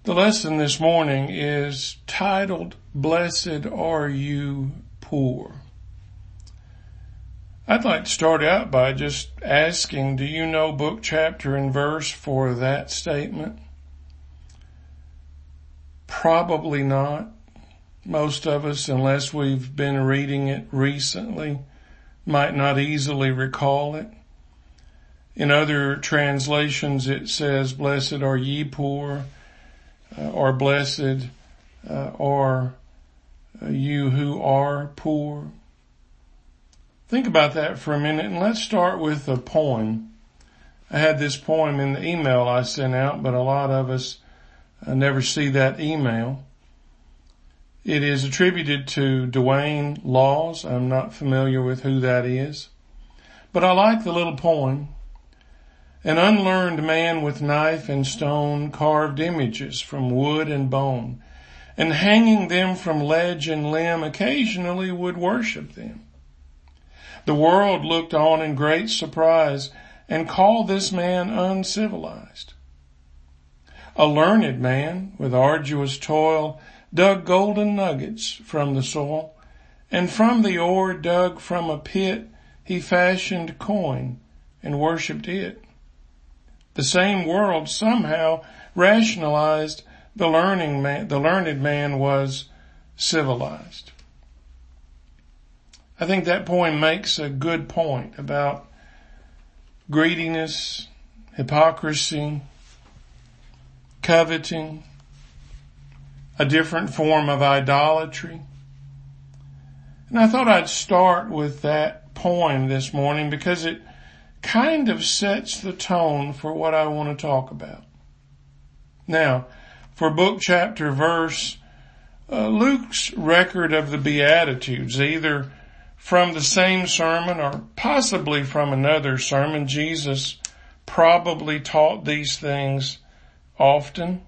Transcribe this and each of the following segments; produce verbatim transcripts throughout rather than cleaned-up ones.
The lesson this morning is titled, Blessed Are You Poor. I'd like to start out by just asking, do you know book, chapter, and verse for that statement? Probably not. Most of us, unless we've been reading it recently, might not easily recall it. In other translations it says, Blessed are ye poor, uh, or blessed uh, are you who are poor. Think about that for a minute, and let's start with a poem. I had this poem in the email I sent out, but a lot of us uh, never see that email. It is attributed to Dwayne Laws. I'm not familiar with who that is, but I like the little poem. An unlearned man with knife and stone carved images from wood and bone, and hanging them from ledge and limb occasionally would worship them. The world looked on in great surprise and called this man uncivilized. A learned man with arduous toil dug golden nuggets from the soil, and from the ore dug from a pit he fashioned coin and worshipped it. The same world somehow rationalized the learning man, the learned man was civilized. I think that poem makes a good point about greediness, hypocrisy, coveting, a different form of idolatry. And I thought I'd start with that poem this morning because it kind of sets the tone for what I want to talk about. Now, for book, chapter, verse, uh, Luke's record of the Beatitudes, either from the same sermon or possibly from another sermon, Jesus probably taught these things often.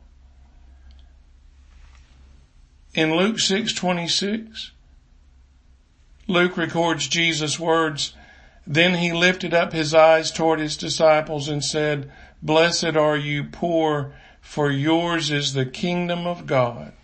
In Luke six twenty-six, Luke records Jesus' words, Then he lifted up his eyes toward his disciples and said, Blessed are you poor, for yours is the kingdom of God.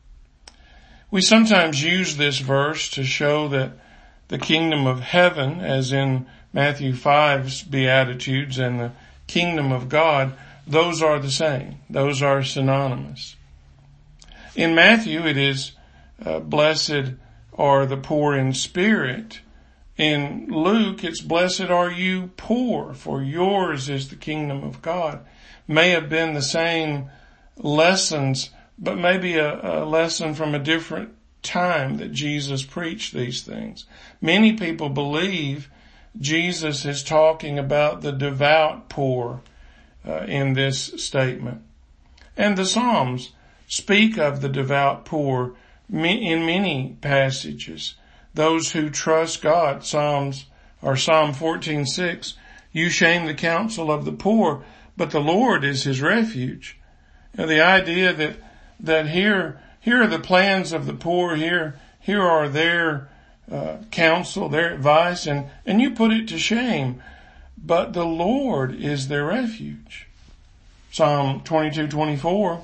We sometimes use this verse to show that the kingdom of heaven, as in Matthew five's Beatitudes, and the kingdom of God, those are the same. Those are synonymous. In Matthew, it is uh, blessed are the poor in spirit. In Luke, it's blessed are you poor, for yours is the kingdom of God. May have been the same lessons, but maybe a, a lesson from a different time that Jesus preached these things. Many people believe Jesus is talking about the devout poor uh, in this statement. And the Psalms speak of the devout poor in many passages. Those who trust God, Psalms or Psalm fourteen six, you shame the counsel of the poor, but the Lord is his refuge. Now, the idea that that here here are the plans of the poor, here here are their uh, counsel, their advice, and and you put it to shame, but the Lord is their refuge. Psalm twenty-two twenty-four.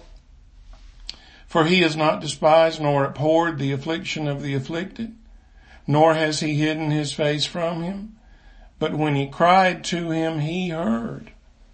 For he has not despised nor abhorred the affliction of the afflicted, nor has he hidden his face from him. But when he cried to him, he heard.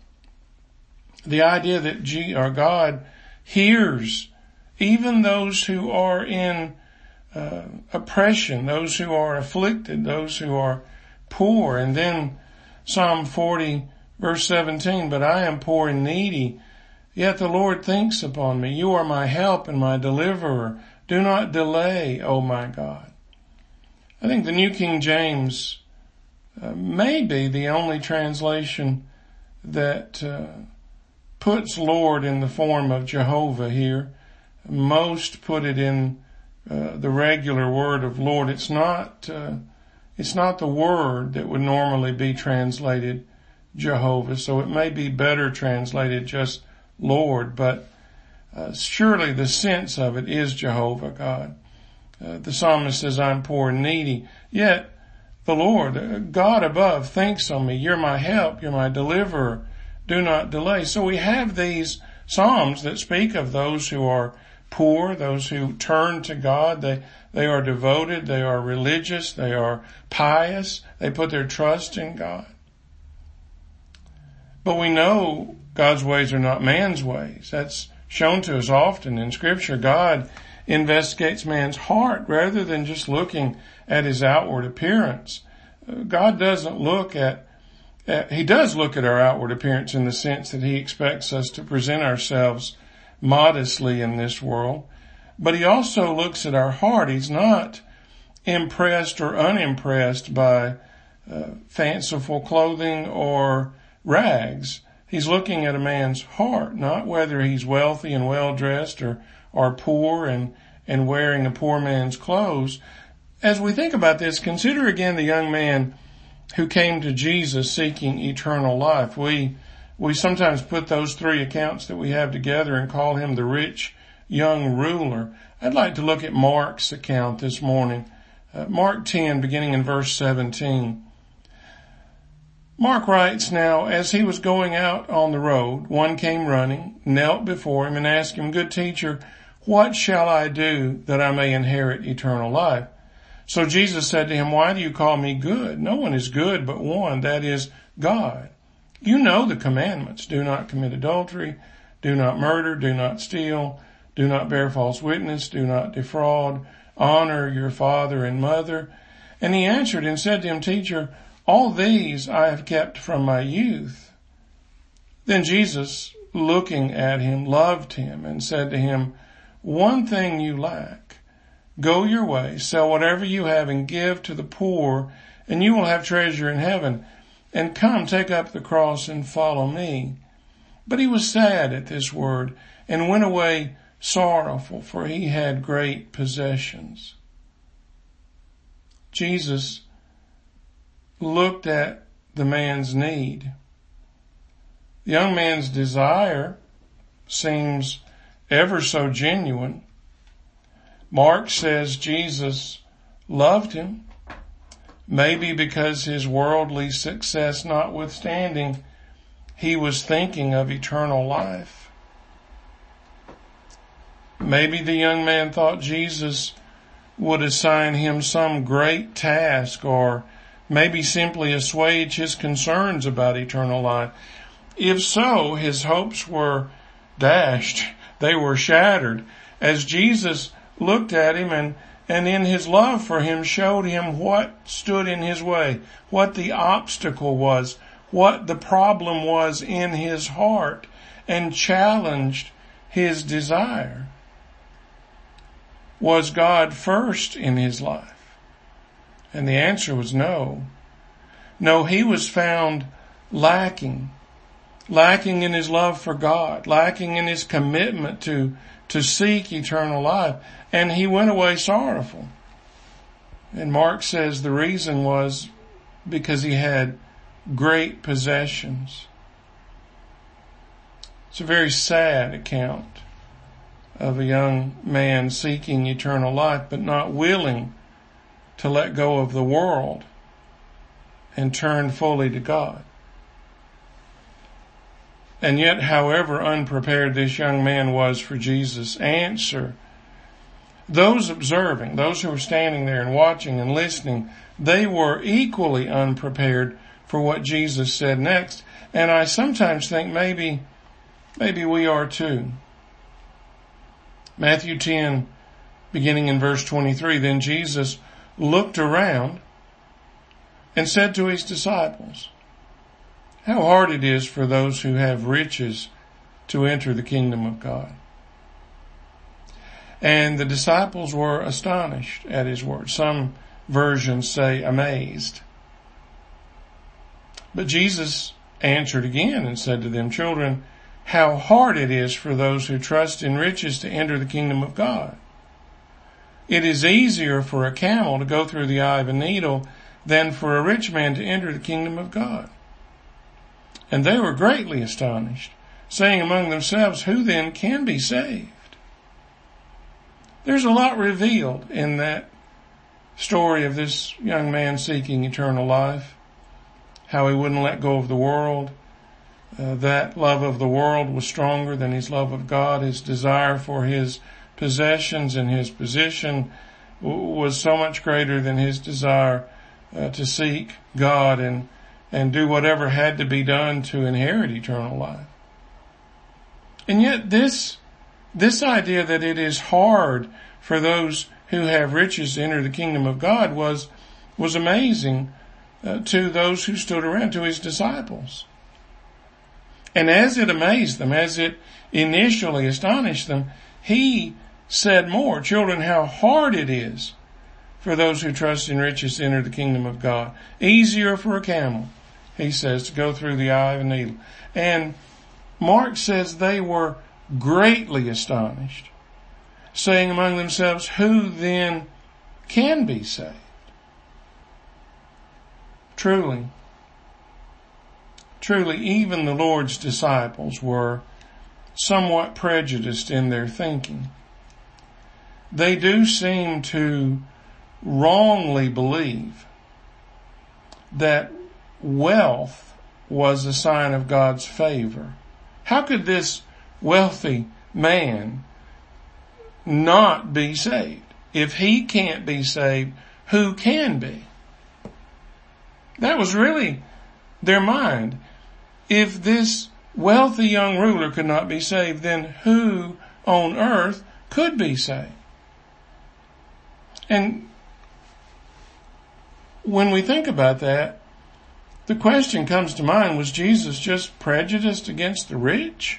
The idea that G, or God hears even those who are in uh, oppression, those who are afflicted, those who are poor. And then Psalm forty verse seventeen, but I am poor and needy, yet the Lord thinks upon me. You are my help and my deliverer. Do not delay, O my God. I think the New King James uh, may be the only translation that uh, puts Lord in the form of Jehovah here. Most put it in uh, the regular word of Lord. It's not, uh, it's not the word that would normally be translated Jehovah, so it may be better translated just Lord, but uh, surely the sense of it is Jehovah God. Uh, the psalmist says, I'm poor and needy, yet the Lord, God above, thinks on me. You're my help. You're my deliverer. Do not delay. So we have these Psalms that speak of those who are poor, those who turn to God. They, they are devoted, they are religious, they are pious, they put their trust in God. But we know God's ways are not man's ways. That's shown to us often in Scripture. God investigates man's heart rather than just looking at his outward appearance. God doesn't look at, at, he does look at our outward appearance in the sense that he expects us to present ourselves modestly in this world. But he also looks at our heart. He's not impressed or unimpressed by uh, fanciful clothing or rags. He's looking at a man's heart, not whether he's wealthy and well-dressed or, or poor and, and wearing a poor man's clothes. As we think about this, consider again the young man who came to Jesus seeking eternal life. We, we sometimes put those three accounts that we have together and call him the rich young ruler. I'd like to look at Mark's account this morning. Uh, Mark ten, beginning in verse seventeen. Mark writes, "Now, as he was going out on the road, one came running, knelt before him, and asked him, 'Good teacher, what shall I do that I may inherit eternal life?' So Jesus said to him, 'Why do you call me good? No one is good but one, that is, God. You know the commandments. Do not commit adultery, do not murder, do not steal, do not bear false witness, do not defraud, honor your father and mother.' And he answered and said to him, 'Teacher, all these I have kept from my youth.' Then Jesus, looking at him, loved him and said to him, 'One thing you lack. Go your way, sell whatever you have and give to the poor, and you will have treasure in heaven. And come, take up the cross and follow me.' But he was sad at this word and went away sorrowful, for he had great possessions." Jesus looked at the man's need. The young man's desire seems ever so genuine. Mark says Jesus loved him, maybe because his worldly success notwithstanding, he was thinking of eternal life. Maybe the young man thought Jesus would assign him some great task, or maybe simply assuage his concerns about eternal life. If so, his hopes were dashed. They were shattered as Jesus looked at him and, and in his love for him showed him what stood in his way, what the obstacle was, what the problem was in his heart, and challenged his desire. Was God first in his life? And the answer was no. No, he was found lacking, lacking in his love for God, lacking in his commitment to, to seek eternal life. And he went away sorrowful. And Mark says the reason was because he had great possessions. It's a very sad account of a young man seeking eternal life, but not willing to let go of the world and turn fully to God. And yet, however unprepared this young man was for Jesus' answer, those observing, those who were standing there and watching and listening, they were equally unprepared for what Jesus said next. And I sometimes think maybe, maybe we are too. Matthew ten, beginning in verse twenty-three, "Then Jesus looked around and said to his disciples, 'How hard it is for those who have riches to enter the kingdom of God.' And the disciples were astonished at his words. Some versions say amazed. But Jesus answered again and said to them, 'Children, how hard it is for those who trust in riches to enter the kingdom of God. It is easier for a camel to go through the eye of a needle than for a rich man to enter the kingdom of God.' And they were greatly astonished, saying among themselves, 'Who then can be saved?'" There's a lot revealed in that story of this young man seeking eternal life, how he wouldn't let go of the world, Uh, that love of the world was stronger than his love of God. His desire for his possessions and his position w- was so much greater than his desire uh, to seek God and, and do whatever had to be done to inherit eternal life. And yet this, this idea that it is hard for those who have riches to enter the kingdom of God was, was amazing uh, to those who stood around, to his disciples. And as it amazed them, as it initially astonished them, he said more, children, how hard it is for those who trust in riches to enter the kingdom of God. Easier for a camel, he says, to go through the eye of a needle. And Mark says they were greatly astonished, saying among themselves, who then can be saved? Truly, Truly, even the Lord's disciples were somewhat prejudiced in their thinking. They do seem to wrongly believe that wealth was a sign of God's favor. How could this wealthy man not be saved? If he can't be saved, who can be? That was really their mind. If this wealthy young ruler could not be saved, then who on earth could be saved? And when we think about that, the question comes to mind, was Jesus just prejudiced against the rich?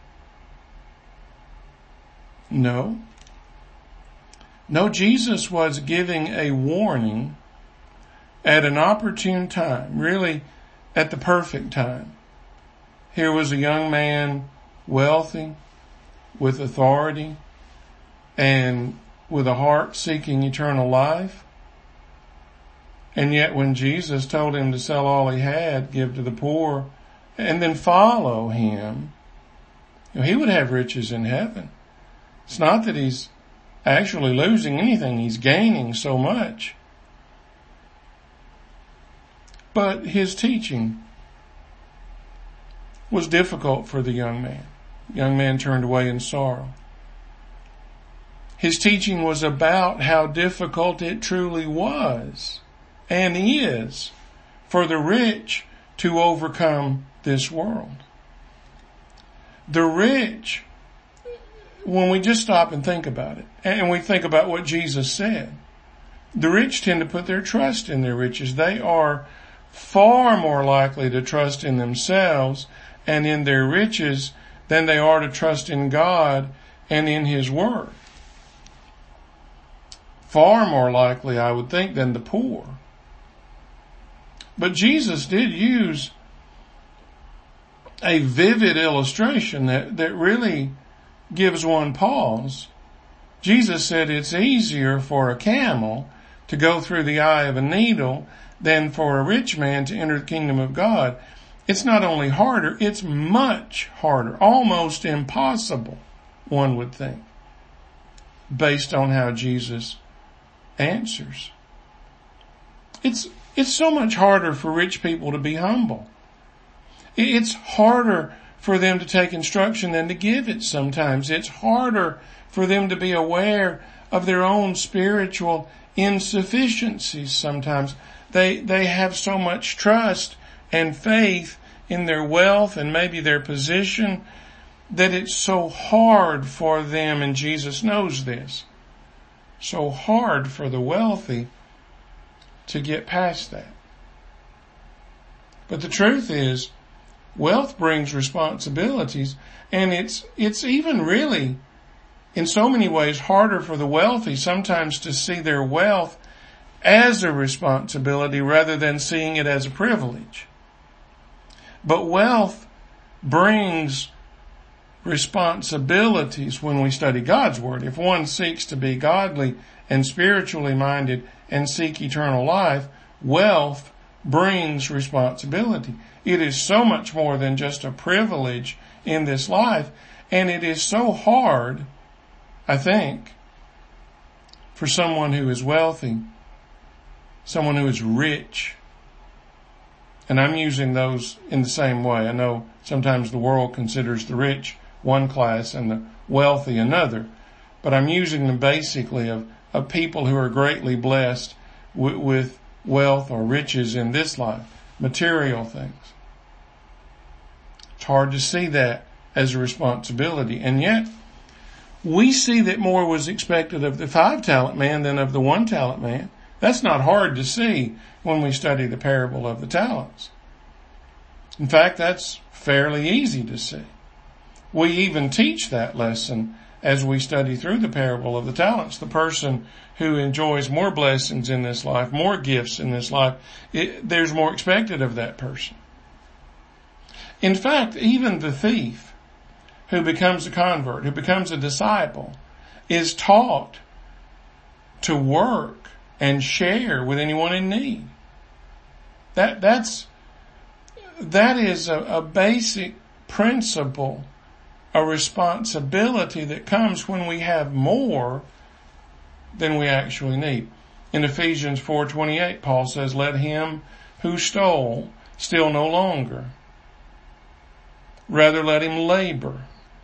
No. No, Jesus was giving a warning at an opportune time, really at the perfect time. Here was a young man, wealthy, with authority, and with a heart seeking eternal life. And yet when Jesus told him to sell all he had, give to the poor, and then follow him, you know, he would have riches in heaven. It's not that he's actually losing anything, he's gaining so much. But his teaching was difficult for the young man. The young man turned away in sorrow. His teaching was about how difficult it truly was and is for the rich to overcome this world. The rich, when we just stop and think about it, and we think about what Jesus said, the rich tend to put their trust in their riches. They are far more likely to trust in themselves and in their riches than they are to trust in God and in His Word. Far more likely, I would think, than the poor. But Jesus did use a vivid illustration that, that really gives one pause. Jesus said it's easier for a camel to go through the eye of a needle than for a rich man to enter the kingdom of God. It's not only harder, it's much harder, almost impossible, one would think, based on how Jesus answers. It's, it's so much harder for rich people to be humble. It's harder for them to take instruction than to give it sometimes. It's harder for them to be aware of their own spiritual insufficiencies sometimes. They, they have so much trust and faith in their wealth and maybe their position that it's so hard for them, and Jesus knows this, so hard for the wealthy to get past that. But the truth is, wealth brings responsibilities, and it's, it's even really, in so many ways, harder for the wealthy sometimes to see their wealth as a responsibility rather than seeing it as a privilege. But wealth brings responsibilities when we study God's Word. If one seeks to be godly and spiritually minded and seek eternal life, wealth brings responsibility. It is so much more than just a privilege in this life, and it is so hard, I think, for someone who is wealthy, someone who is rich, And I'm using those in the same way. I know sometimes the world considers the rich one class and the wealthy another, but I'm using them basically of, of people who are greatly blessed with, with wealth or riches in this life, material things. It's hard to see that as a responsibility. And yet, we see that more was expected of the five talent man than of the one talent man. That's not hard to see when we study the parable of the talents. In fact, that's fairly easy to see. We even teach that lesson as we study through the parable of the talents. The person who enjoys more blessings in this life, more gifts in this life, it, there's more expected of that person. In fact, even the thief who becomes a convert, who becomes a disciple, is taught to work and share with anyone in need. That, that's, that is a, a basic principle, a responsibility that comes when we have more than we actually need. In Ephesians four twenty-eight, Paul says, "Let him who stole steal no longer. Rather, let him labor,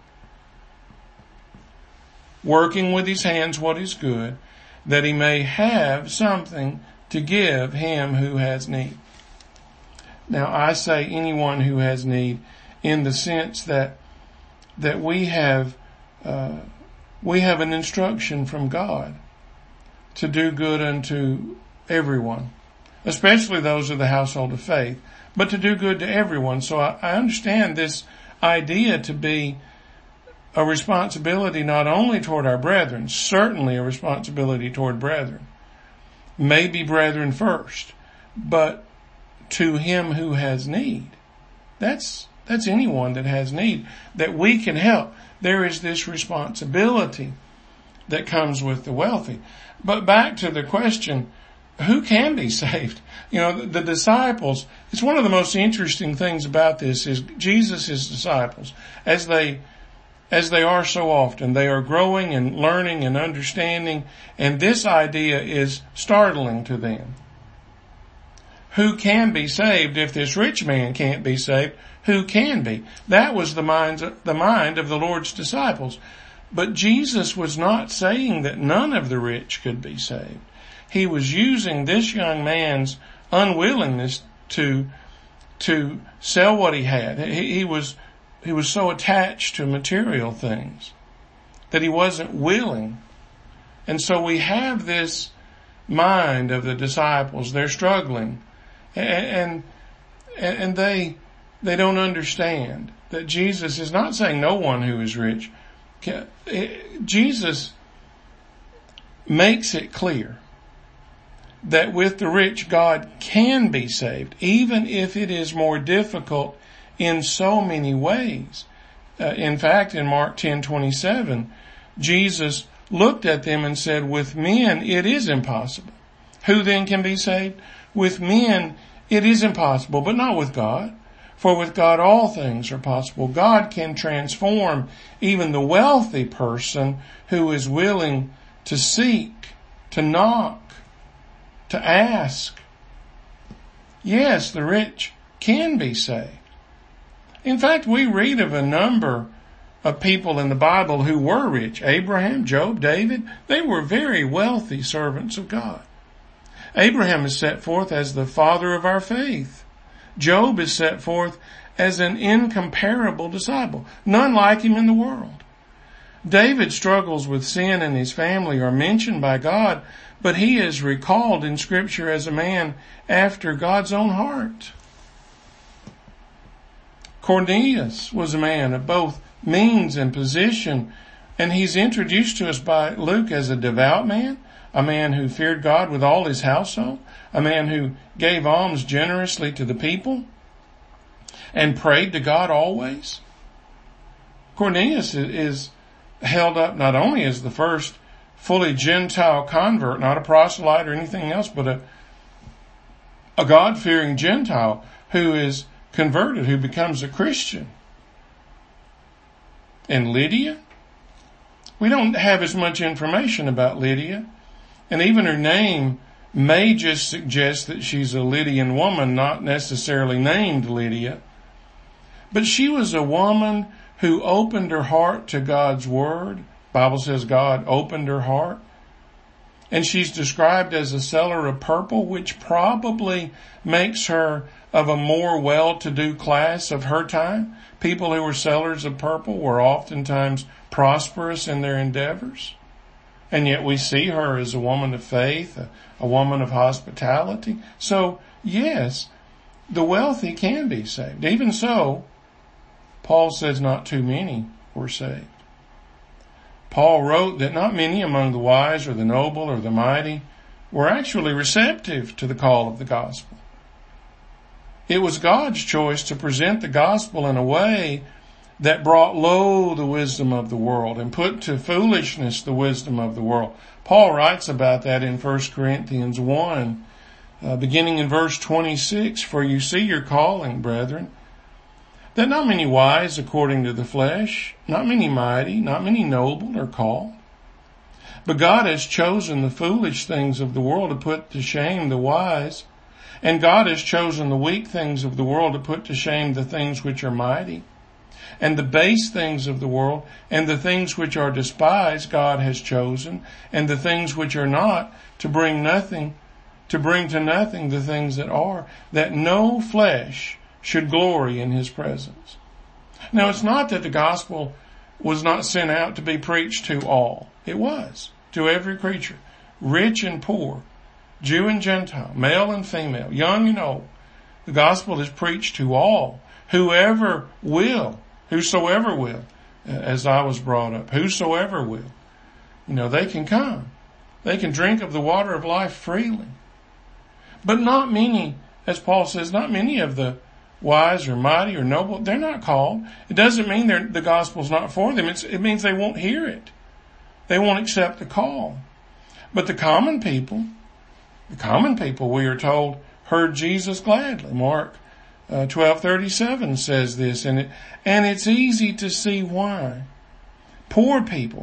working with his hands what is good, that he may have something to give him who has need." Now, I say anyone who has need in the sense that that we have uh, we have an instruction from God to do good unto everyone, especially those of the household of faith, but to do good to everyone. So I, I understand this idea to be a responsibility not only toward our brethren, certainly a responsibility toward brethren, maybe brethren first, but to him who has need. That's, that's anyone that has need that we can help. There is this responsibility that comes with the wealthy. But back to the question, who can be saved? You know, the, the disciples, it's one of the most interesting things about this is Jesus' disciples, as they As they are so often, they are growing and learning and understanding, and this idea is startling to them. Who can be saved if this rich man can't be saved? Who can be? That was the mind, the mind of the Lord's disciples. But Jesus was not saying that none of the rich could be saved. He was using this young man's unwillingness to, to sell what he had. He, he was He was so attached to material things that he wasn't willing. And so we have this mind of the disciples. They're struggling. And, and, and they, they don't understand that Jesus is not saying no one who is rich. Jesus makes it clear that with the rich, God can be saved, even if it is more difficult in so many ways. Uh, in fact, in Mark ten twenty-seven, Jesus looked at them and said, "With men it is impossible." Who then can be saved? With men it is impossible, but not with God. For with God all things are possible. God can transform even the wealthy person who is willing to seek, to knock, to ask. Yes, the rich can be saved. In fact, we read of a number of people in the Bible who were rich. Abraham, Job, David, they were very wealthy servants of God. Abraham is set forth as the father of our faith. Job is set forth as an incomparable disciple, none like him in the world. David's struggles with sin and his family are mentioned by God, but he is recalled in Scripture as a man after God's own heart. Cornelius was a man of both means and position, and he's introduced to us by Luke as a devout man, a man who feared God with all his household, a man who gave alms generously to the people and prayed to God always. Cornelius is held up not only as the first fully Gentile convert, not a proselyte or anything else, but a, a God-fearing Gentile who is converted, who becomes a Christian. And Lydia? We don't have as much information about Lydia. And even her name may just suggest that she's a Lydian woman, not necessarily named Lydia. But she was a woman who opened her heart to God's word. The Bible says God opened her heart. And she's described as a seller of purple, which probably makes her of a more well-to-do class of her time. People who were sellers of purple were oftentimes prosperous in their endeavors. And yet we see her as a woman of faith, a, a woman of hospitality. So, yes, the wealthy can be saved. Even so, Paul says not too many were saved. Paul wrote that not many among the wise or the noble or the mighty were actually receptive to the call of the gospel. It was God's choice to present the gospel in a way that brought low the wisdom of the world and put to foolishness the wisdom of the world. Paul writes about that in First Corinthians one, uh, beginning in verse twenty-six, "For you see your calling, brethren, that not many wise according to the flesh, not many mighty, not many noble are called. But God has chosen the foolish things of the world to put to shame the wise, and God has chosen the weak things of the world to put to shame the things which are mighty. And the base things of the world, and the things which are despised, God has chosen, and the things which are not, to bring nothing, to bring to nothing the things that are, that no flesh should glory in his presence." Now, it's not that the gospel was not sent out to be preached to all. It was, to every creature, rich and poor, Jew and Gentile, male and female, young and old. The gospel is preached to all, whoever will, whosoever will, as I was brought up, whosoever will. You know, they can come. They can drink of the water of life freely. But not many, as Paul says, not many of the wise or mighty or noble, they're not called. It doesn't mean they're, the gospel's not for them. It's, it means they won't hear it. They won't accept the call. But the common people, the common people, we are told, heard Jesus gladly. Mark uh, twelve thirty-seven says this, and it, and it's easy to see why. Poor people,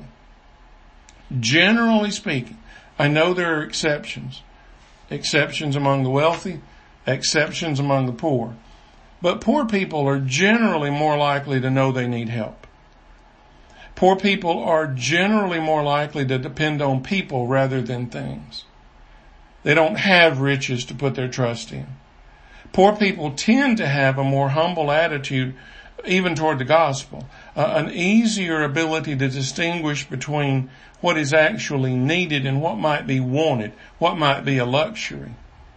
generally speaking, I know there are exceptions, exceptions among the wealthy, exceptions among the poor. But poor people are generally more likely to know they need help. Poor people are generally more likely to depend on people rather than things. They don't have riches to put their trust in. Poor people tend to have a more humble attitude even toward the gospel, uh, an easier ability to distinguish between what is actually needed and what might be wanted, what might be a luxury.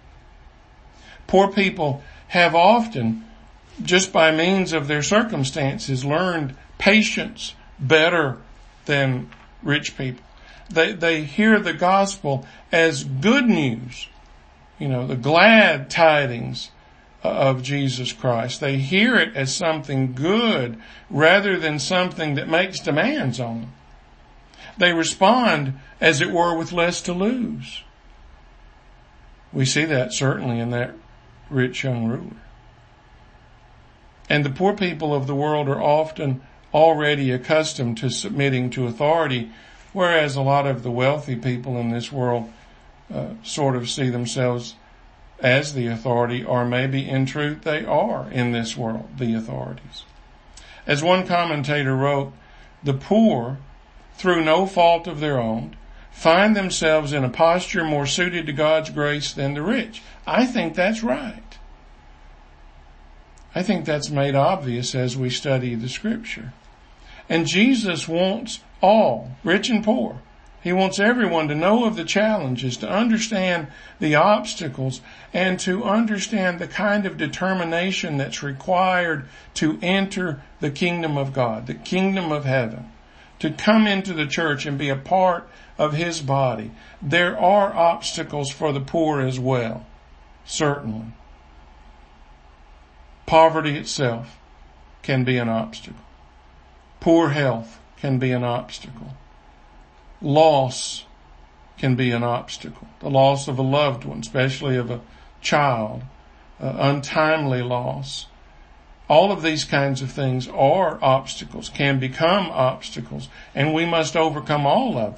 Poor people have often, just by means of their circumstances, learned patience better than rich people. They, they hear the gospel as good news, you know, the glad tidings of Jesus Christ. They hear it as something good rather than something that makes demands on them. They respond, as it were, with less to lose. We see that certainly in that rich young ruler. And the poor people of the world are often already accustomed to submitting to authority, whereas a lot of the wealthy people in this world uh, sort of see themselves as the authority, or maybe in truth they are in this world the authorities. As one commentator wrote, the poor, through no fault of their own, find themselves in a posture more suited to God's grace than the rich. I think that's right. I think that's made obvious as we study the scripture. And Jesus wants all, rich and poor. He wants everyone to know of the challenges, to understand the obstacles, and to understand the kind of determination that's required to enter the kingdom of God, the kingdom of heaven, to come into the church and be a part of his body. There are obstacles for the poor as well, certainly. Poverty itself can be an obstacle. Poor health can be an obstacle. Loss can be an obstacle. The loss of a loved one, especially of a child, uh, untimely loss. All of these kinds of things are obstacles, can become obstacles, and we must overcome all of them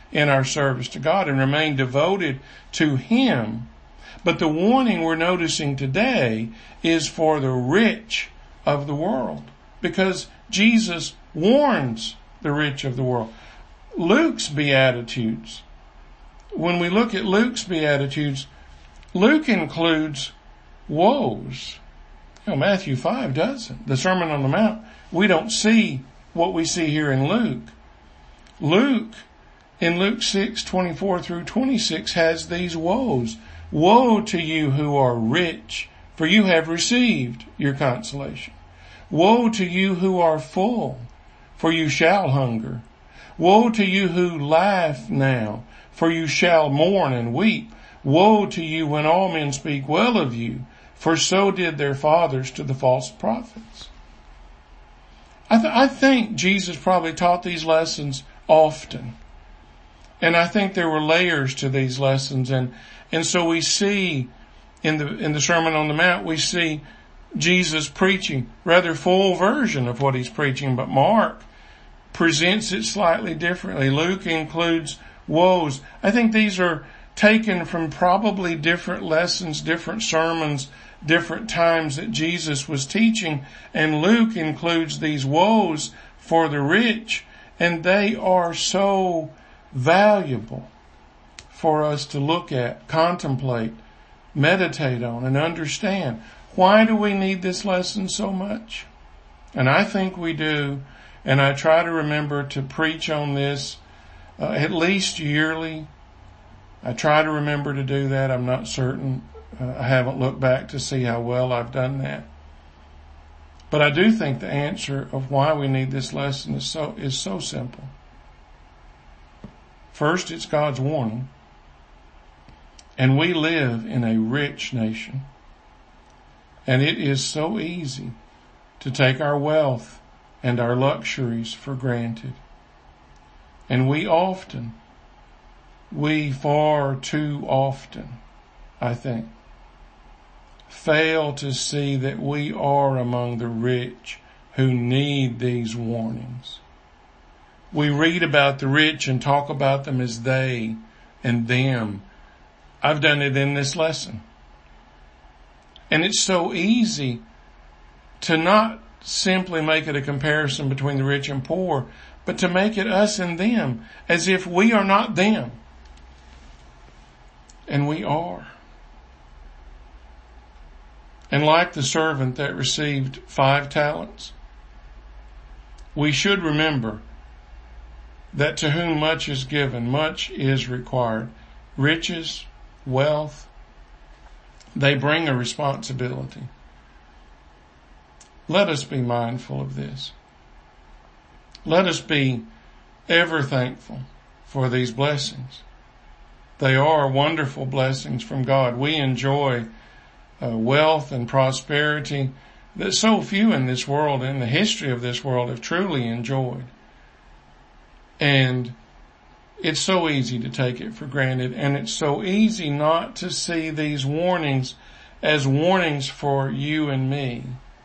in our service to God and remain devoted to Him. But the warning we're noticing today is for the rich of the world, because Jesus warns the rich of the world. Luke's Beatitudes, when we look at Luke's Beatitudes, Luke includes woes. You know, Matthew five doesn't. The Sermon on the Mount, we don't see what we see here in Luke. Luke, in Luke six, twenty-four through twenty-six, has these woes. Woe to you who are rich, for you have received your consolation. Woe to you who are full, for you shall hunger. Woe to you who laugh now, for you shall mourn and weep. Woe to you when all men speak well of you, for so did their fathers to the false prophets. I, th- I think Jesus probably taught these lessons often. And I think there were layers to these lessons. And, and so we see in the, in the Sermon on the Mount, we see Jesus preaching rather full version of what he's preaching, but Mark presents it slightly differently. Luke includes woes. I think these are taken from probably different lessons, different sermons, different times that Jesus was teaching. And Luke includes these woes for the rich, and they are so valuable for us to look at, contemplate, meditate on, and understand. Why do we need this lesson so much? And I think we do, and I try to remember to preach on this uh, at least yearly. I try to remember to do that. I'm not certain. Uh, I haven't looked back to see how well I've done that. But I do think the answer of why we need this lesson is so, is so simple. First, it's God's warning. And we live in a rich nation. And it is so easy to take our wealth and our luxuries for granted. And we often, we far too often, I think, fail to see that we are among the rich who need these warnings. We read about the rich and talk about them as they and them. I've done it in this lesson. And it's so easy to not simply make it a comparison between the rich and poor, but to make it us and them, as if we are not them. And we are. And like the servant that received five talents, we should remember that to whom much is given, much is required. Riches, wealth, they bring a responsibility. Let us be mindful of this. Let us be ever thankful for these blessings. They are wonderful blessings from God. We enjoy uh, wealth and prosperity that so few in this world, in the history of this world, have truly enjoyed. And it's so easy to take it for granted, and it's so easy not to see these warnings as warnings for you and me.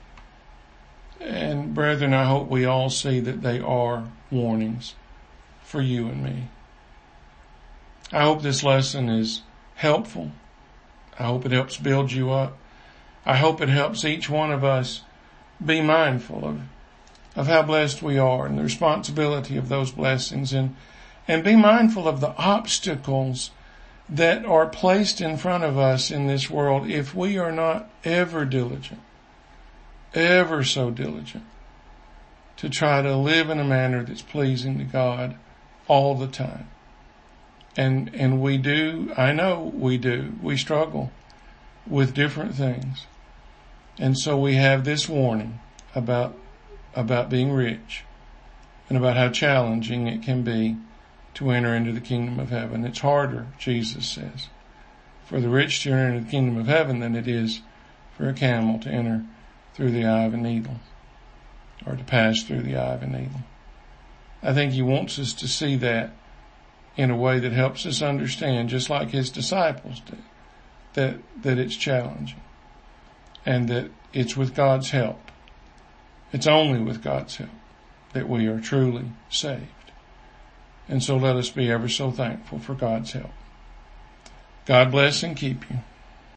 And brethren, I hope we all see that they are warnings for you and me. I hope this lesson is helpful. I hope it helps build you up. I hope it helps each one of us be mindful of, of how blessed we are and the responsibility of those blessings, and, and be mindful of the obstacles that are placed in front of us in this world if we are not ever diligent, ever so diligent to try to live in a manner that's pleasing to God all the time. And, and we do, I know we do, we struggle with different things. And so we have this warning about, about being rich and about how challenging it can be to enter into the kingdom of heaven. It's harder, Jesus says, for the rich to enter into the kingdom of heaven than it is for a camel to enter through the eye of a needle, or to pass through the eye of a needle. I think he wants us to see that in a way that helps us understand, just like his disciples did, that, that it's challenging and that it's with God's help. It's only with God's help that we are truly saved. And so let us be ever so thankful for God's help. God bless and keep you.